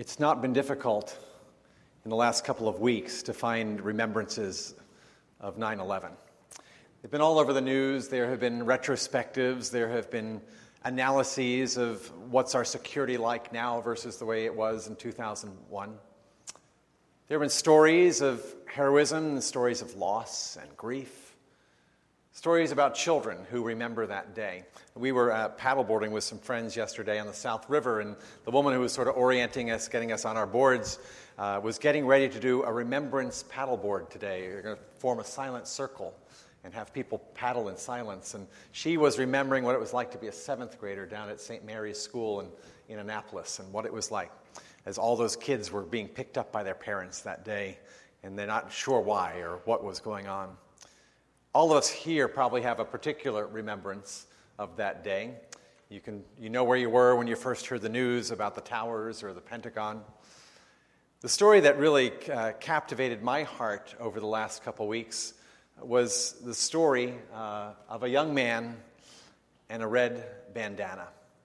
It's not been difficult in the last couple of weeks to find remembrances of 9/11. They've been all over the news. There have been retrospectives. There have been analyses of what's our security like now versus the way it was in 2001. There have been stories of heroism and stories of loss and grief. Stories about children who remember that day. We were paddleboarding with some friends yesterday on the South River, and the woman who was sort of orienting us, getting us on our boards, was getting ready to do a remembrance paddleboard today. We're going to form a silent circle and have people paddle in silence. And she was remembering what it was like to be a seventh grader down at St. Mary's School in Annapolis, and what it was like as all those kids were being picked up by their parents that day, and they're not sure why or what was going on. All of us here probably have a particular remembrance of that day. You know where you were when you first heard the news about the towers or the Pentagon. The story that really captivated my heart over the last couple weeks was the story of a young man and a red bandana.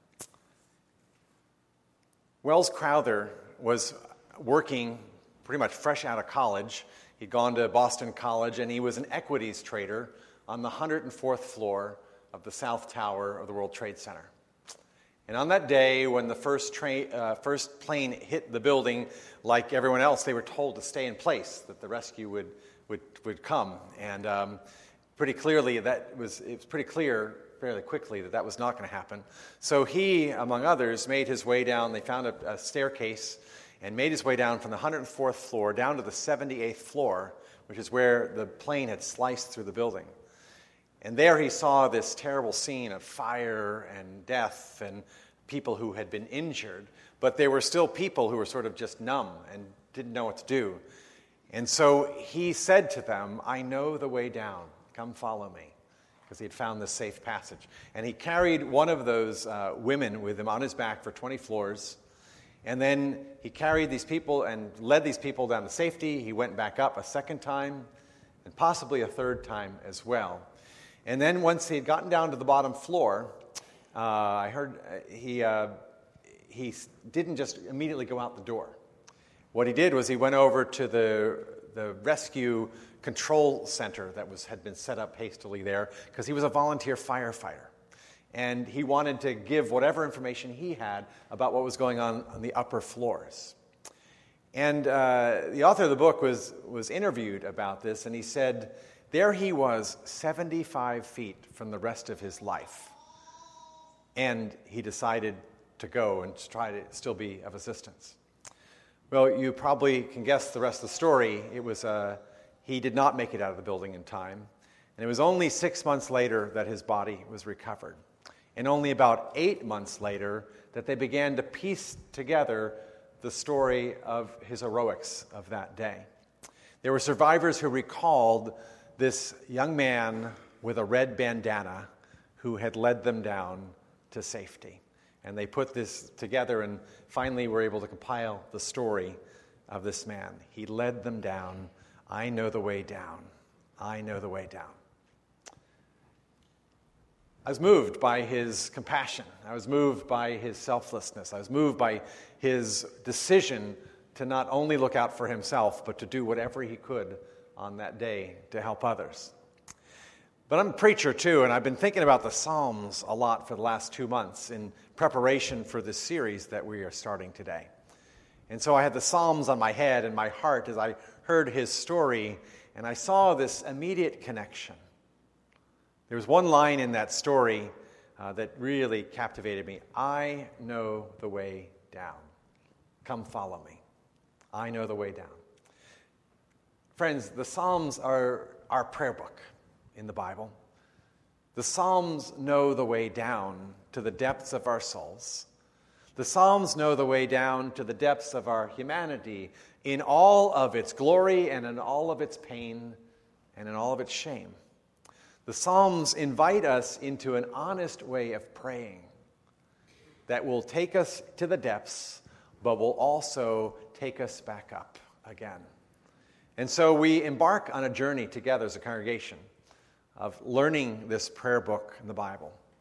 Wells Crowther was working pretty much fresh out of college. He'd gone to Boston College, and he was an equities trader on the 104th floor of the South Tower of the World Trade Center. And on that day, when the first plane hit the building, like everyone else, they were told to stay in place, that the rescue would come. And pretty clearly, it was pretty clear fairly quickly that was not going to happen. So he, among others, made his way down. They found a staircase and made his way down from the 104th floor down to the 78th floor, which is where the plane had sliced through the building. And there he saw this terrible scene of fire and death and people who had been injured, but there were still people who were sort of just numb and didn't know what to do. And so he said to them, "I know the way down. Come follow me," because he had found this safe passage. And he carried one of those women with him on his back for 20 floors. And then he carried these people and led these people down to safety. He went back up a second time and possibly a third time as well. And then once he had gotten down to the bottom floor, I heard he didn't just immediately go out the door. What he did was he went over to the rescue control center that had been set up hastily there, because he was a volunteer firefighter. And he wanted to give whatever information he had about what was going on the upper floors. And the author of the book was interviewed about this, and he said there he was 75 feet from the rest of his life. And he decided to go and try to still be of assistance. Well, you probably can guess the rest of the story. It was he did not make it out of the building in time. And it was only 6 months later that his body was recovered. And only about 8 months later that they began to piece together the story of his heroics of that day. There were survivors who recalled this young man with a red bandana who had led them down to safety. And they put this together and finally were able to compile the story of this man. He led them down. I know the way down. I know the way down. I was moved by his compassion. I was moved by his selflessness. I was moved by his decision to not only look out for himself, but to do whatever he could on that day to help others. But I'm a preacher too, and I've been thinking about the Psalms a lot for the last 2 months in preparation for this series that we are starting today. And so I had the Psalms on my head and my heart as I heard his story, and I saw this immediate connection. There was one line in that story that really captivated me. I know the way down. Come follow me. I know the way down. Friends, the Psalms are our prayer book in the Bible. The Psalms know the way down to the depths of our souls. The Psalms know the way down to the depths of our humanity in all of its glory and in all of its pain and in all of its shame. The Psalms invite us into an honest way of praying that will take us to the depths, but will also take us back up again. And so we embark on a journey together as a congregation of learning this prayer book in the Bible.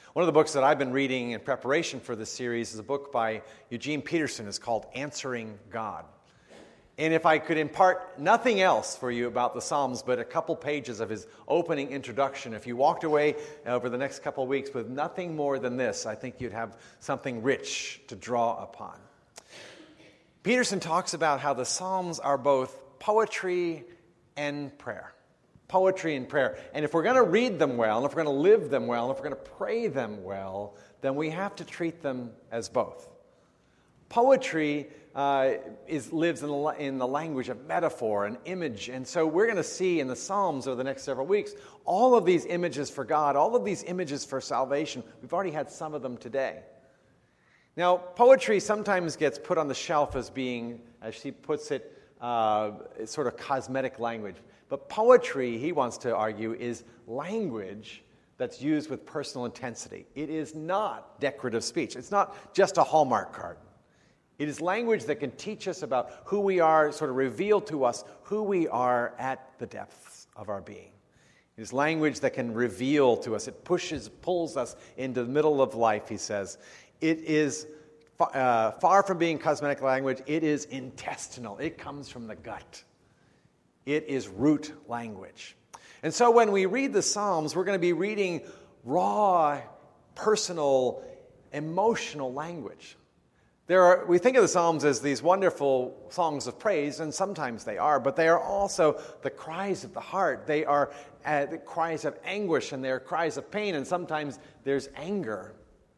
One of the books that I've been reading in preparation for this series is a book by Eugene Peterson. It's called Answering God. And if I could impart nothing else for you about the Psalms but a couple pages of his opening introduction, if you walked away over the next couple of weeks with nothing more than this, I think you'd have something rich to draw upon. Peterson talks about how the Psalms are both poetry and prayer. Poetry and prayer. And if we're going to read them well, and if we're going to live them well, and if we're going to pray them well, then we have to treat them as both. Poetry lives in the language of metaphor and image. And so we're going to see in the Psalms over the next several weeks all of these images for God, all of these images for salvation. We've already had some of them today. Now, poetry sometimes gets put on the shelf as being, as she puts it, sort of cosmetic language. But poetry, he wants to argue, is language that's used with personal intensity. It is not decorative speech. It's not just a Hallmark card. It is language that can teach us about who we are, sort of reveal to us who we are at the depths of our being. It is language that can reveal to us. It pulls us into the middle of life, he says. It is far from being cosmetic language. It is intestinal. It comes from the gut. It is root language. And so when we read the Psalms, we're going to be reading raw, personal, emotional language. We think of the Psalms as these wonderful songs of praise, and sometimes they are, but they are also the cries of the heart. They are the cries of anguish, and they are cries of pain, and sometimes there's anger.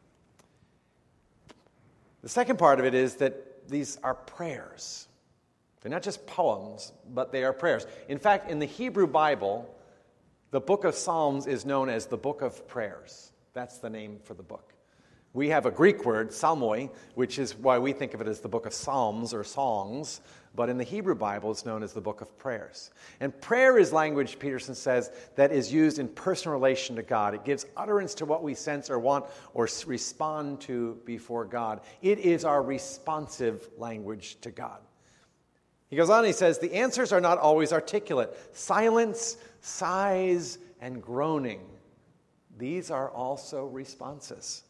The second part of it is that these are prayers. They're not just poems, but they are prayers. In fact, in the Hebrew Bible, the book of Psalms is known as the book of prayers. That's the name for the book. We have a Greek word, psalmoi, which is why we think of it as the book of Psalms or songs, but in the Hebrew Bible, it's known as the book of prayers. And prayer is language, Peterson says, that is used in personal relation to God. It gives utterance to what we sense or want or respond to before God. It is our responsive language to God. He goes on and he says, the answers are not always articulate. Silence, sighs, and groaning. These are also responses.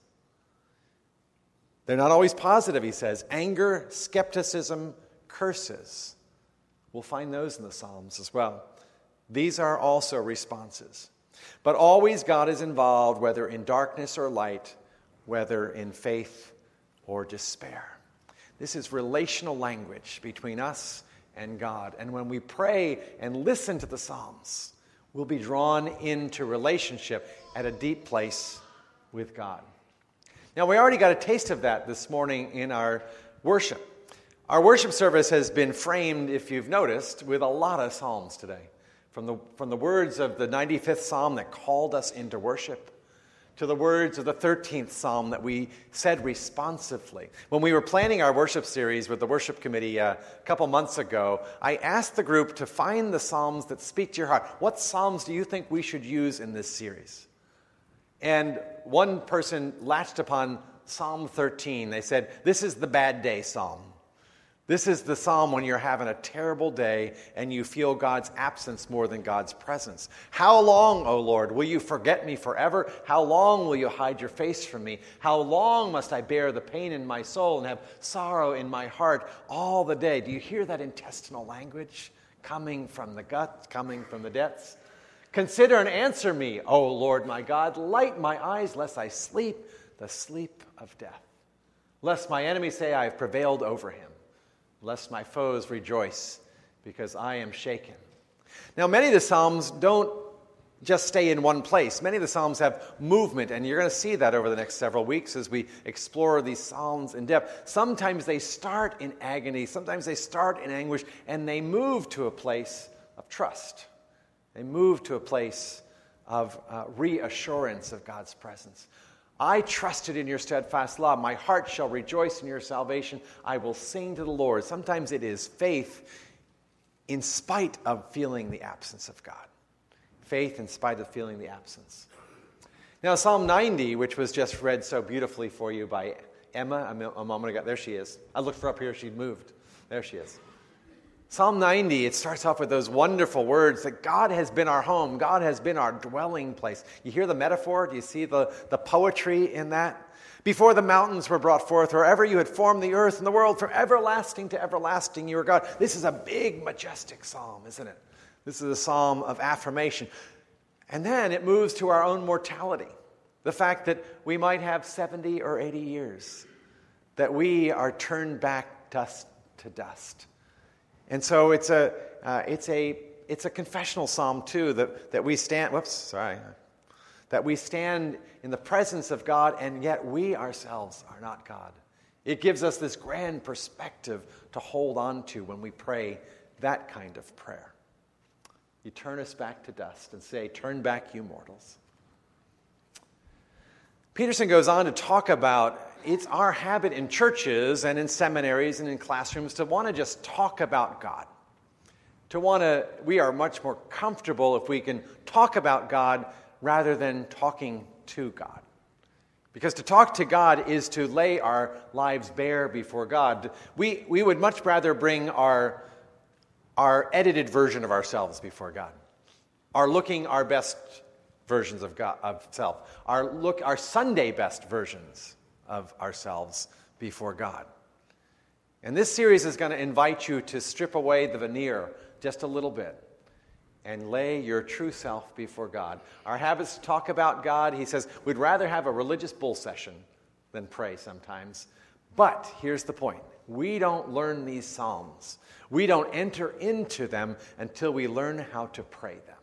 They're not always positive, he says. Anger, skepticism, curses. We'll find those in the Psalms as well. These are also responses. But always God is involved, whether in darkness or light, whether in faith or despair. This is relational language between us and God. And when we pray and listen to the Psalms, we'll be drawn into relationship at a deep place with God. Now, we already got a taste of that this morning in our worship. Our worship service has been framed, if you've noticed, with a lot of psalms today. From the words of the 95th Psalm that called us into worship, to the words of the 13th Psalm that we said responsively. When we were planning our worship series with the worship committee a couple months ago, I asked the group to find the Psalms that speak to your heart. What Psalms do you think we should use in this series? And one person latched upon Psalm 13. They said, this is the bad day psalm. This is the psalm when you're having a terrible day and you feel God's absence more than God's presence. How long, O Lord, will you forget me forever? How long will you hide your face from me? How long must I bear the pain in my soul and have sorrow in my heart all the day? Do you hear that intestinal language coming from the gut, coming from the depths? Consider and answer me, O Lord my God. Light my eyes, lest I sleep the sleep of death. Lest my enemies say I have prevailed over him. Lest my foes rejoice, because I am shaken. Now, many of the Psalms don't just stay in one place. Many of the Psalms have movement, and you're going to see that over the next several weeks as we explore these Psalms in depth. Sometimes they start in agony, sometimes they start in anguish, and they move to a place of trust. They move to a place of reassurance of God's presence. I trusted in your steadfast love. My heart shall rejoice in your salvation. I will sing to the Lord. Sometimes it is faith in spite of feeling the absence of God. Faith in spite of feeling the absence. Now, Psalm 90, which was just read so beautifully for you by Emma a moment ago. There she is. I looked for her up here. She'd moved. There she is. Psalm 90, it starts off with those wonderful words that God has been our home. God has been our dwelling place. You hear the metaphor? Do you see the poetry in that? Before the mountains were brought forth, or ever you had formed the earth and the world, from everlasting to everlasting you are God. This is a big, majestic psalm, isn't it? This is a psalm of affirmation. And then it moves to our own mortality. The fact that we might have 70 or 80 years. That we are turned back dust to dust. And so it's a confessional psalm too, that we stand that we stand in the presence of God, and yet we ourselves are not God. It gives us this grand perspective to hold on to when we pray that kind of prayer. You turn us back to dust and say, "Turn back, you mortals." Peterson goes on to talk about it's our habit in churches and in seminaries and in classrooms to want to just talk about God. We are much more comfortable if we can talk about God rather than talking to God. Because to talk to God is to lay our lives bare before God. We would much rather bring our edited version of ourselves before God. Our best versions of God, of self. Our Sunday best versions of ourselves before God. And this series is going to invite you to strip away the veneer just a little bit and lay your true self before God. Our habits to talk about God, he says, we'd rather have a religious bull session than pray sometimes. But here's the point. We don't learn these psalms. We don't enter into them until we learn how to pray them.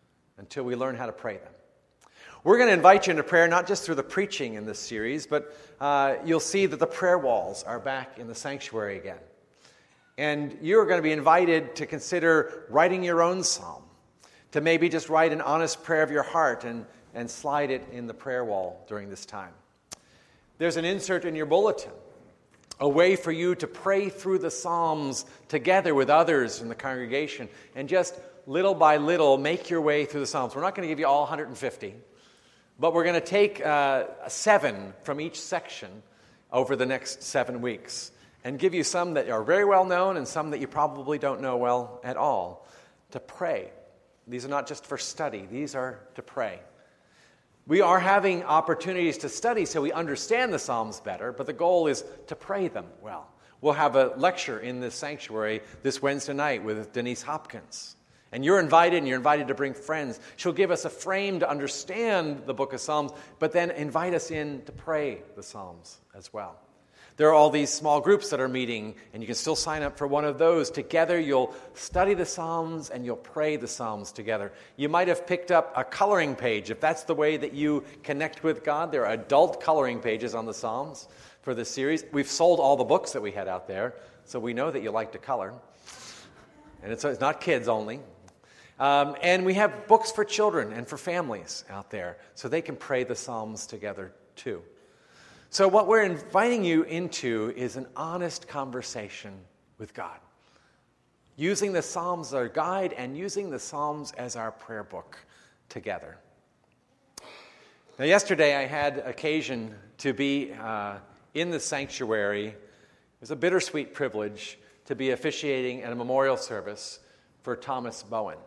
We're going to invite you into prayer, not just through the preaching in this series, but you'll see that the prayer walls are back in the sanctuary again. And you're going to be invited to consider writing your own psalm, to maybe just write an honest prayer of your heart and slide it in the prayer wall during this time. There's an insert in your bulletin, a way for you to pray through the psalms together with others in the congregation, and just little by little make your way through the psalms. We're not going to give you all 150, but we're going to take 7 from each section over the next 7 weeks and give you some that are very well known and some that you probably don't know well at all to pray. These are not just for study. These are to pray. We are having opportunities to study so we understand the Psalms better, but the goal is to pray them well. We'll have a lecture in this sanctuary this Wednesday night with Denise Hopkins. And you're invited to bring friends. She'll give us a frame to understand the book of Psalms, but then invite us in to pray the Psalms as well. There are all these small groups that are meeting, and you can still sign up for one of those. Together, you'll study the Psalms, and you'll pray the Psalms together. You might have picked up a coloring page. If that's the way that you connect with God, there are adult coloring pages on the Psalms for this series. We've sold all the books that we had out there, so we know that you like to color. And it's not kids only. And we have books for children and for families out there, so they can pray the Psalms together too. So what we're inviting you into is an honest conversation with God, using the Psalms as our guide and using the Psalms as our prayer book together. Now, yesterday I had occasion to be in the sanctuary. It was a bittersweet privilege to be officiating at a memorial service for Thomas Bowen.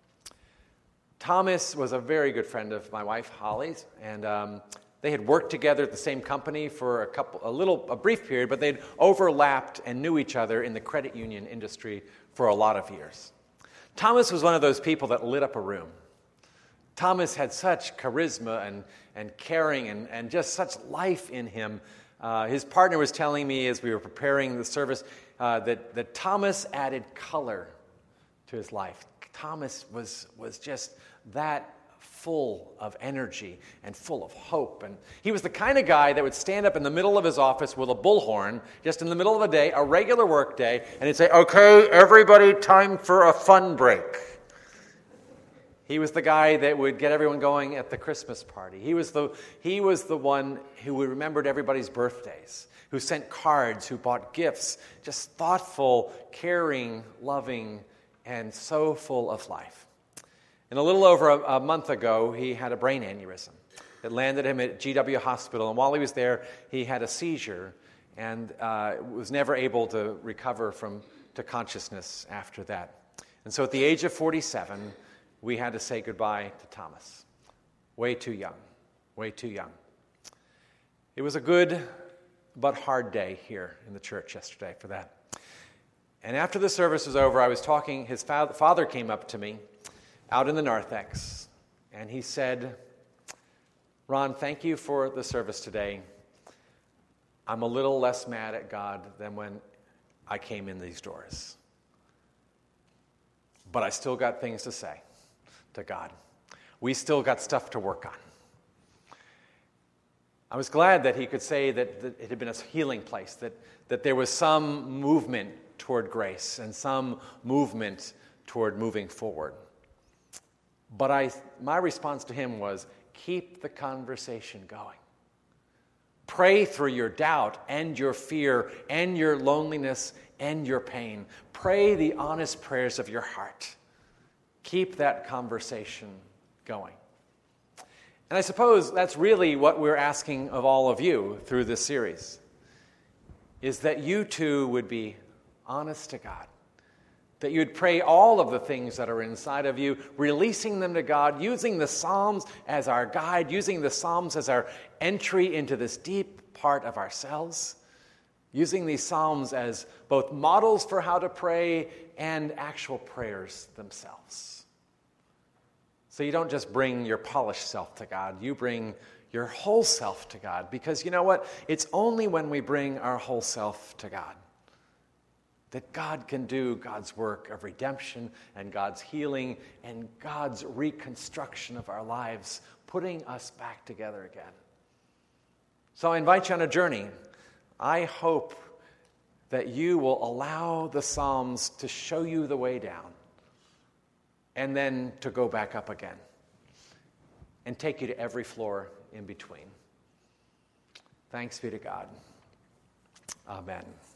Thomas was a very good friend of my wife, Holly's, and they had worked together at the same company for a brief period, but they'd overlapped and knew each other in the credit union industry for a lot of years. Thomas was one of those people that lit up a room. Thomas had such charisma and caring and just such life in him. His partner was telling me as we were preparing the service that Thomas added color to his life. Thomas was just that full of energy and full of hope. And he was the kind of guy that would stand up in the middle of his office with a bullhorn, just in the middle of a day, a regular work day, and he'd say, "Okay, everybody, time for a fun break." He was the guy that would get everyone going at the Christmas party. He was the one who remembered everybody's birthdays, who sent cards, who bought gifts, just thoughtful, caring, loving, and so full of life. And a little over a month ago, he had a brain aneurysm. It landed him at GW Hospital, and while he was there, he had a seizure and was never able to recover from to consciousness after that. And so at the age of 47, we had to say goodbye to Thomas. Way too young. Way too young. It was a good but hard day here in the church yesterday for that. And after the service was over, I was talking, his father came up to me out in the narthex, and he said, "Ron, thank you for the service today. I'm a little less mad at God than when I came in these doors. But I still got things to say to God. We still got stuff to work on." I was glad that he could say that it had been a healing place, that there was some movement toward grace and some movement toward moving forward. But my response to him was, keep the conversation going. Pray through your doubt and your fear and your loneliness and your pain. Pray the honest prayers of your heart. Keep that conversation going. And I suppose that's really what we're asking of all of you through this series, is that you too would be honest to God, that you'd pray all of the things that are inside of you, releasing them to God, using the Psalms as our guide, using the Psalms as our entry into this deep part of ourselves, using these Psalms as both models for how to pray and actual prayers themselves. So you don't just bring your polished self to God, you bring your whole self to God. Because you know what? It's only when we bring our whole self to God that God can do God's work of redemption and God's healing and God's reconstruction of our lives, putting us back together again. So I invite you on a journey. I hope that you will allow the Psalms to show you the way down, and then to go back up again and take you to every floor in between. Thanks be to God. Amen.